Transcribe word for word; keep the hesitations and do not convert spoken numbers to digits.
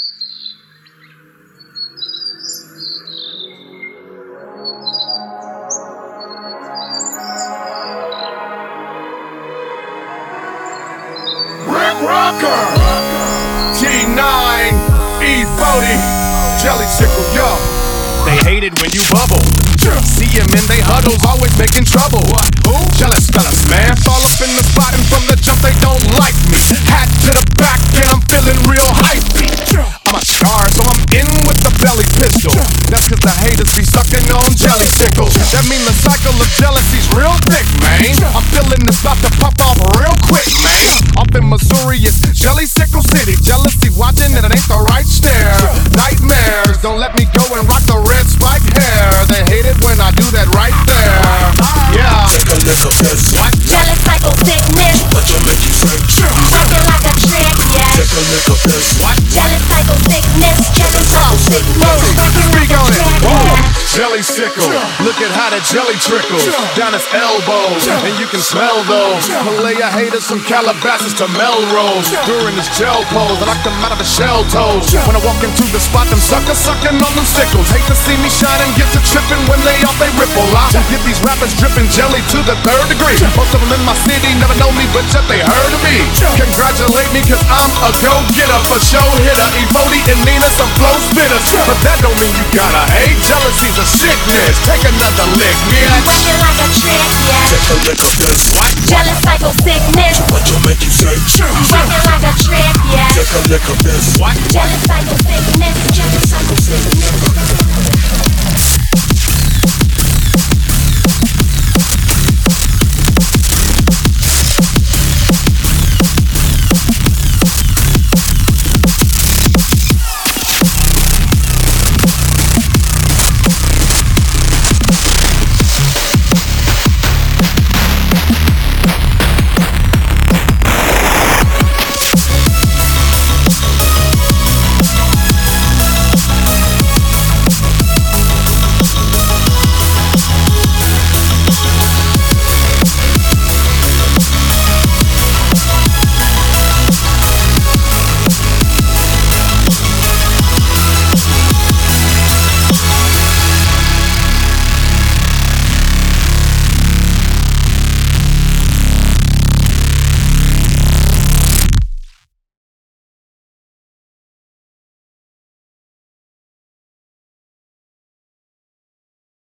Rocker, T nine, E forty, Jelly Sickle, yo. They hate it when you bubble. See them in they huddles, always making trouble. What? Who? Jealous fellas, man. Fall up in the spot and from the jump they don't like me. Hat to the back and I'm feeling real hypey. I'm a star, so I'm in with the belly pistol. That's cause the haters be sucking on Jelly Sickle. That mean the cycle of jealousy's real thick, man. I'm feeling it's about to pop off real quick, man. Up in Missouri, it's Jelly Sickle City. Jealousy watching and it ain't the right stare. Nightmares, don't let me go and rock the red spike hair. They hate it when I do that right there. Yeah. Take a look at this. What? Jealous cycle sickness. What you make you say? Working like a trick, yeah. Take a look at this. What? Jealous cycle sickness. Jealous cycle sickness. Working Speak like on a it. trick, Whoa. yeah. Jelly Sickle, look at how the jelly trickles down his elbows, and you can smell those. Malaya haters from Calabasas to Melrose. During this gel pose, I knock them out of the shell toes. When I walk into the spot, them suckers sucking on them sickles. Hate to see me shine and get to tripping when they off they ripple. I get these rappers dripping jelly to the third degree. Most of them in my city never know me, but yet they heard of me. Congratulate me, cause I'm a go-getter, for show hitter. Evody and Nina, some flow spitters. But that don't mean you gotta hate. Jealousy's a sickness. Take another lick, man. Working like a trick, yeah. Take a look at this. What? Jealous cycle sickness. What you make you say? Working like a trick, yeah. Take a look at this. What? Jealous cycle sickness. Jealous cycle sickness.